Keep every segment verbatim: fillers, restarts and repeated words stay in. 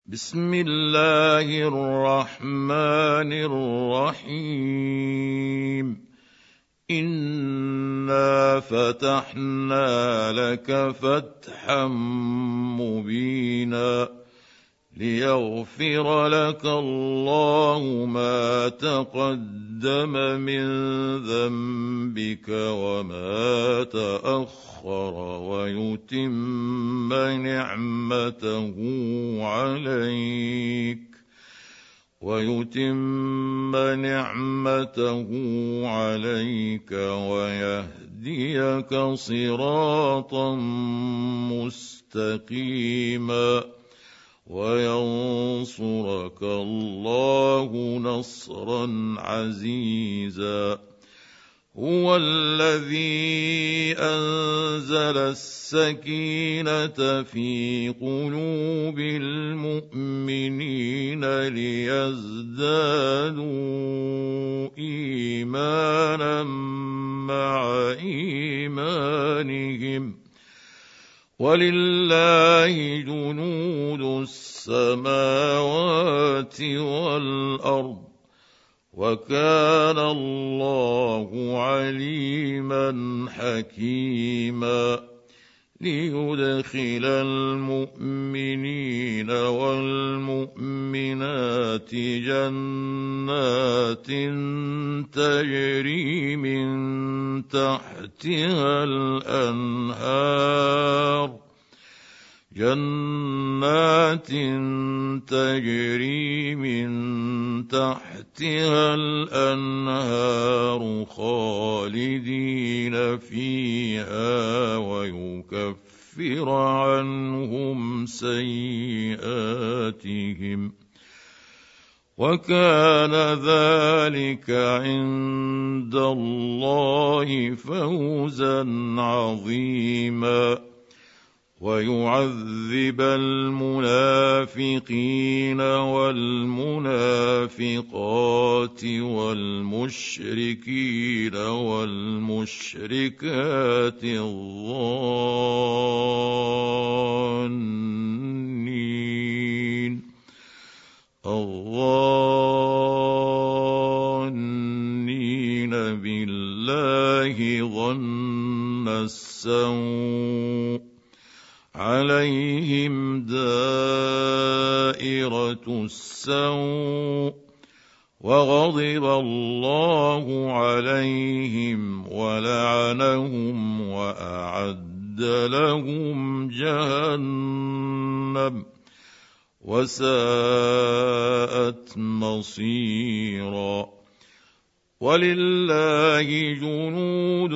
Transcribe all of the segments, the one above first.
بسم الله الرحمن الرحيم إنا فتحنا لك فتحا مبينا ليغفر لك الله ما تقدم من ذنبك وما تأخر ويتم نعمته عليك ويتم نعمته عليك ويهديك صراطا مستقيما وينصرك الله نصرا عزيزا هو الذي أنزل السكينة في قلوب المؤمنين ليزدادوا إيمانا مع إيمانهم ولله جنود السماوات والأرض وكان الله عليما حكيما ليدخل المؤمنين والمؤمنات جنات تجري من تحتها الأنهار جنات تجري من تحتها الأنهار خالدين فيها ويكفر عنهم سيئاتهم وكان ذلك عند الله فوزا عظيما ويعذب المنافقين والمنافقات والمشركين والمشركات الظانين الظانين بالله ظن السوء عليهم دائرة السوء وغضب الله عليهم ولعنهم وأعد لهم جهنم وساءت مصيرا ولله جنود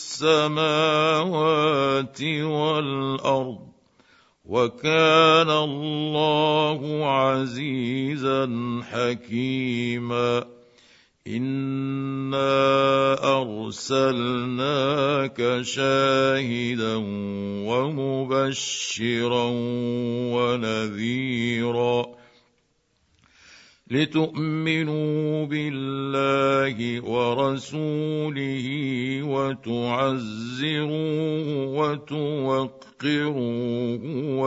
السماوات والأرض وكان الله عزيزا حكيما إنا أرسلناك شاهدا ومبشرا ونذيرا لتؤمنوا بالله ورسوله وتعزروه وتوقروه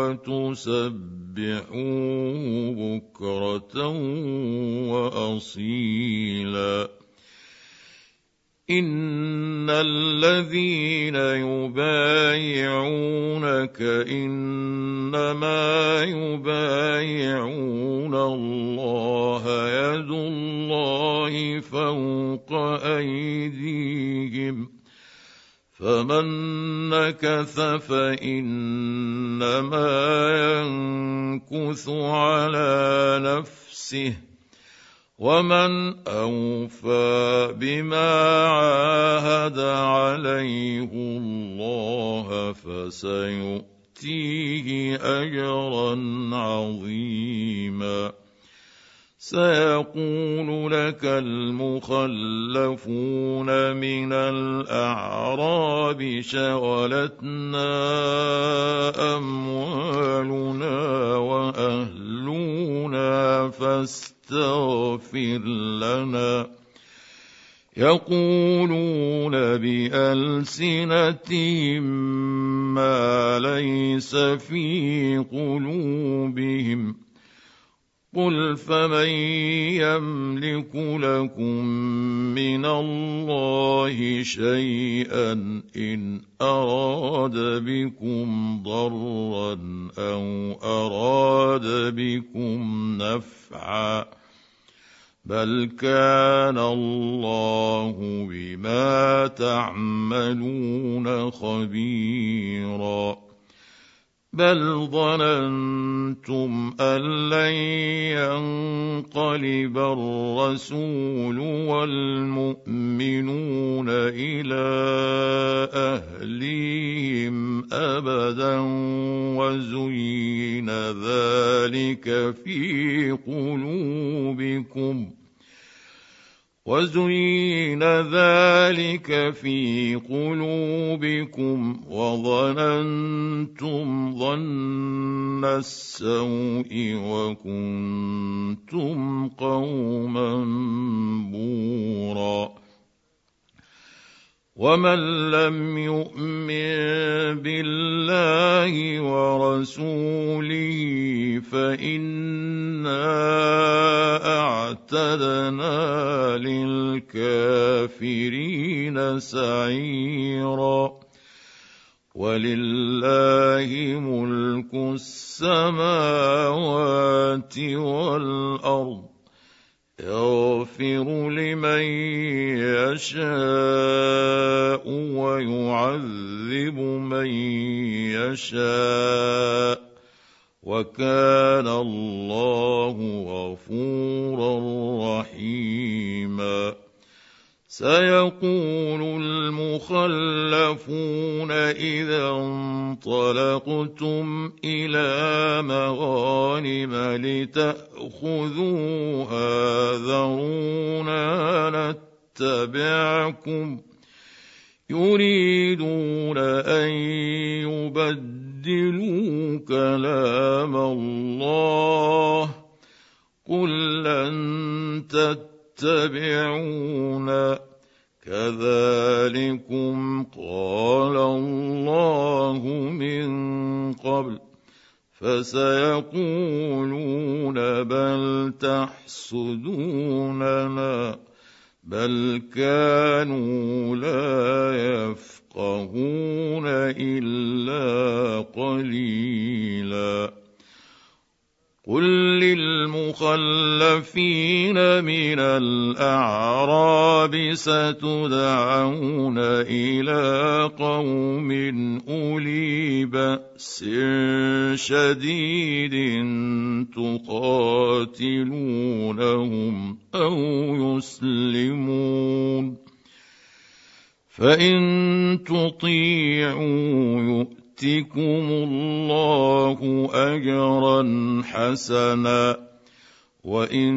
وتسبحوه بكرة وأصيلا إن الذين يبايعونك إنما يبايعون الله يد الله فوق أيديهم فمن نكث فإنما ينكث على نفسه ومن أوفى بما عاهد عليه الله فسيؤتيه أجرا عظيما سيقول لك المخلفون من الأعراب شغلتنا أموالنا وأهلنا فاستغفر لنا يقولون بألسنتهم ما ليس في قلوبهم قل فمن يملك لكم من الله شيئا إن أراد بكم ضرا أو أراد بكم نفعا بل كان الله بما تعملون خبيرا بل ظننتم أن لن ينقلب الرسول والمؤمنون إلى أهليهم أبدا وزين ذلك في قلوبكم وزين ذلك في قلوبكم وظننتم ظن السوء وكنتم قوما بورا ومن لم يؤمن بالله ورسوله فإنا أعتدنا للكافرين سعيرا ولله ملك السماوات والأرض يغفر لمن يشاء ويعذب من يشاء وكان الله غفورا رحيما سيقول المخلفون إذا انطلقتم إلى مغانم لتأخذوها ذرونا نتبعكم يريدون أن يبدلوا كلام الله قل لن تتبعونا كذلكم قال الله من قبل فسيقولون بل تحسدوننا بل كانوا لا يفقهون إلا قليلا قل للمخلفين من الأعراب ستدعون إلى قوم أولي بأس شديد تقاتلونهم أو يسلمون فإن تطيعوا يؤتكم الله أجرا حسنا وإن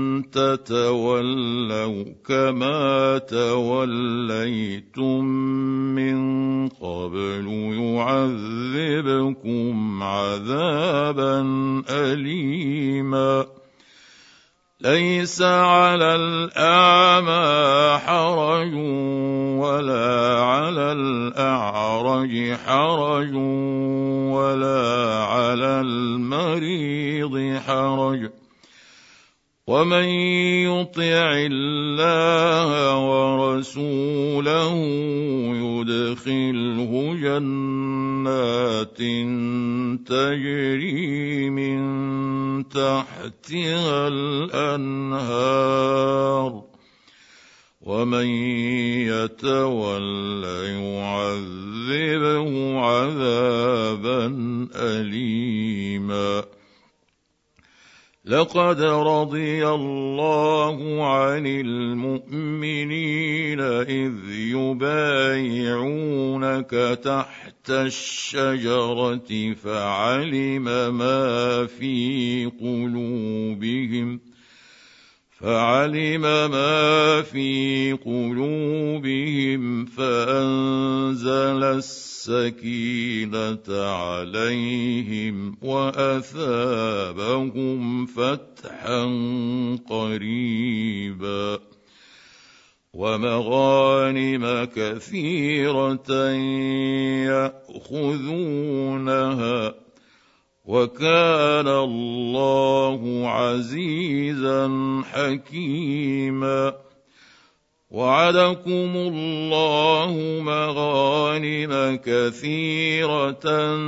تتولوا كما توليتم من قبل يعذبكم عذابا أليما ليس على الأعمى حرج ولا على الأعرج حرج ولا على المريض حرج ومن يطع الله ورسوله يدخله جنات تجري من تحتها الأنهار ومن يتول يعذبه عذابا أليما لقد رضي الله عن المؤمنين إذ يبايعونك تحت الشجرة فعلم ما في قلوبهم فعلم ما في قلوبهم فأنزل السكينة عليهم وأثابهم فتحا قريبا ومغانم كثيرة يأخذونها وكان الله عزيزا حكيما. وعدكم الله مغانم كثيرة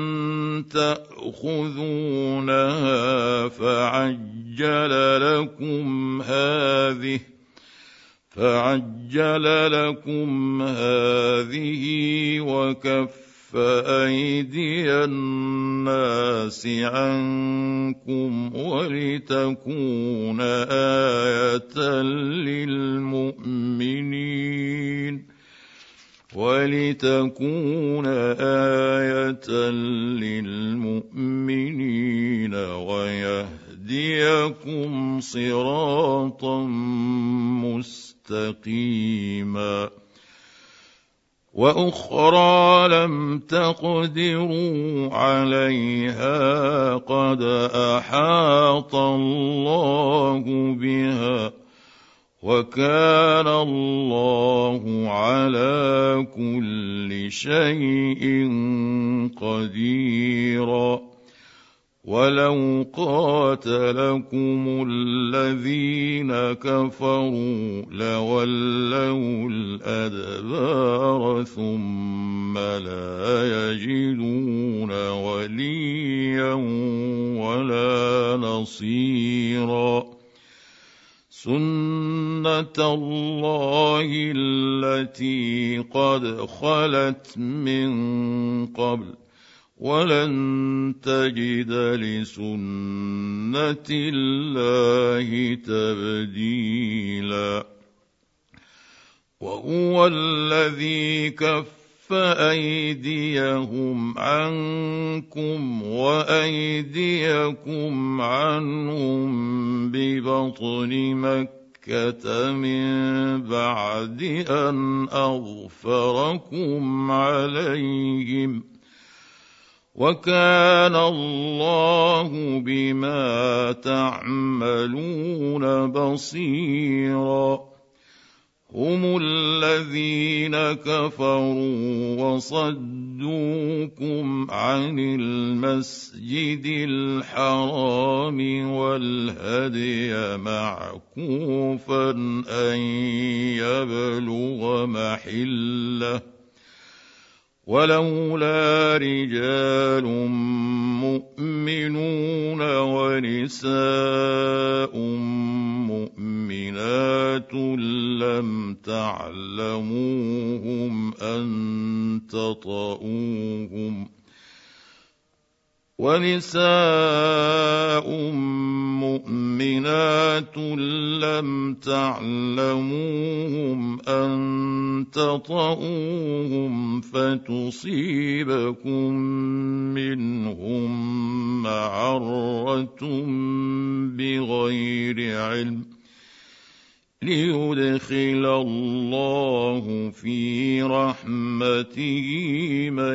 تأخذونها فعجل لكم هذه فعجل لكم هذه وكف أيدي الناس عنكم ولتكون آية للمؤمنين ولتكون آية للمؤمنين ويهديكم صراطا مستقيما. وأخرى لم تقدروا عليها قد أحاط الله بها وكان الله على كل شيء قديرا. ولو قاتلكم الذين كفروا لولوا الأدبار ثم لا يجدون وليا ولا نصيرا. سنة الله التي قد خلت من قبل ولن تجد لسنة الله تبديلا. وهو الذي كف أيديهم عنكم وأيديكم عنهم ببطن مكة من بعد أن أظفركم عليهم وكان الله بما تعملون بصيرا. هم الذين كفروا وصدوكم عن المسجد الحرام والهدي معكوفا أن يبلغ محله ولولا رجال مؤمنون ونساء مؤمنات لم تعلموهم أن تطؤوهم ونساء مؤمنات لم تعلموهم أن تطؤوهم فتصيبكم منهم معرة بغير علم ليدخل الله في رحمته من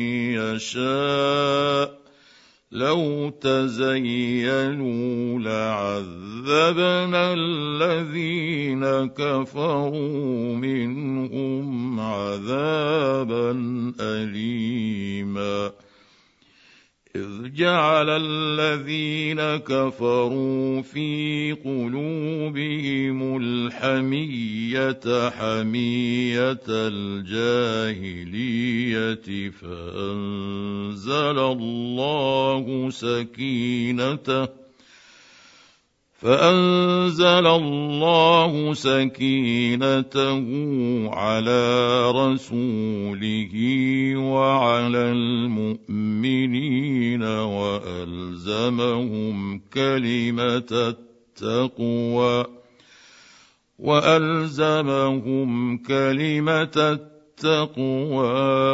يشاء. لو تزينوا لعذبنا الذين كفروا منهم عذابا أليما. إذ جعل الذين كفروا في قلوبهم الحمية حمية الجاهلية فأنزل الله سكينته فأنزل الله سكينته على رسوله وعلى المؤمنين وألزمهم كلمة التقوى وألزمهم كلمة التقوى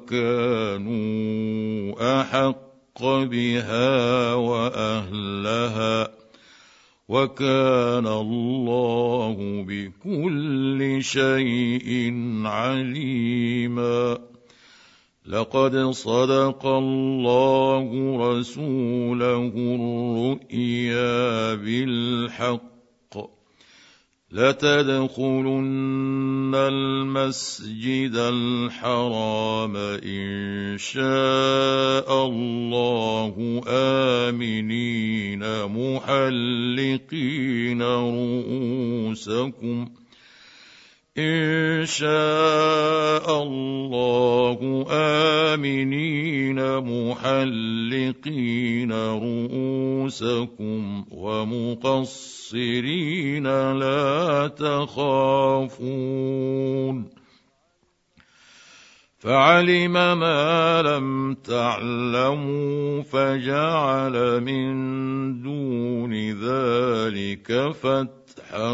وكانوا أحق بها وأهلها وكان الله بكل شيء عليما. لقد صدق الله رسوله الرؤيا بالحق لتدخلن المسجد الحرام إن شاء الله آمنين محلقين رؤوسكم إن شاء الله آمنين محلقين رؤوسكم ومقصرين لا تخافون فعلم ما لم تعلموا فجعل من دون ذلك فتحا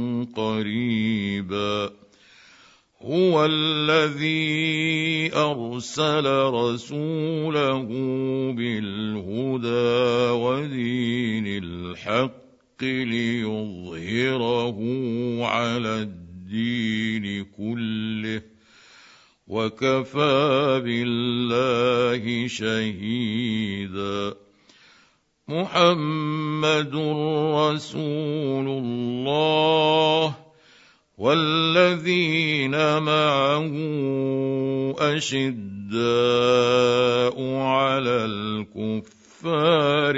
قريبا هو الذي أرسل رسوله بالهدى ودين الحق ليظهره على الدين كله وكفى بالله شهيدا محمد رسول الله والذين معه أشداء على الكفار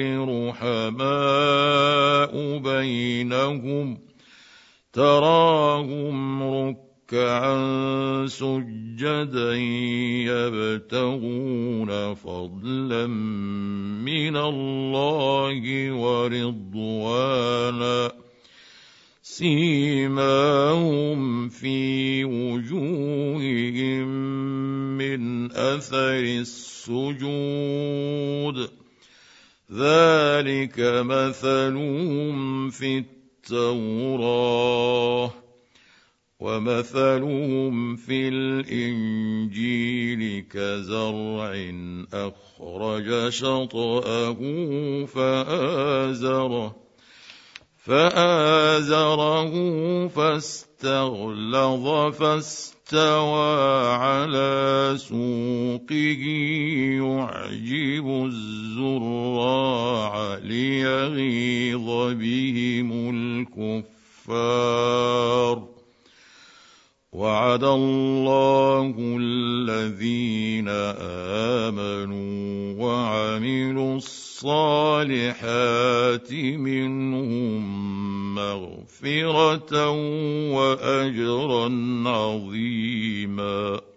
رحماء بينهم تراهم ركعا سجدا يبتغون فضلا من الله ورضوانا سيماهم في وجوههم من أثر السجود ذلك مثلهم في التوراة ومثلهم في الإنجيل كزرع أخرج شطأه فآزره فآزره فاستغلظ فاستوى على سوقه يعجب الزراع ليغيظ بهم الكفار وعد الله الذين آمنوا وعملوا الصالحات منهم مغفرة وأجرا عظيما